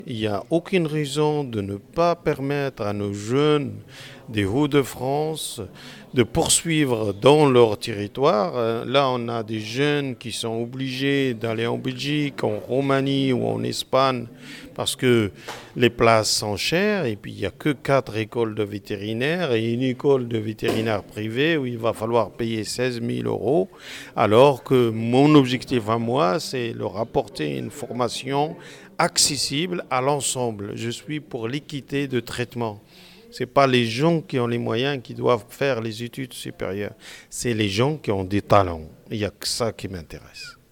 Il n'y a aucune raison de ne pas permettre à nos jeunes des Hauts-de-France de poursuivre dans leur territoire. Là, on a des jeunes qui sont obligés d'aller en Belgique, en Roumanie ou en Espagne parce que les places sont chères et puis il n'y a que 4 écoles de vétérinaires et une école de vétérinaire privée où il va falloir payer 16 000 euros, alors que mon objectif à moi, c'est leur apporter une formation accessible à l'ensemble. Je suis pour l'équité de traitement. Ce n'est pas les gens qui ont les moyens qui doivent faire les études supérieures. C'est les gens qui ont des talents. Il n'y a que ça qui m'intéresse.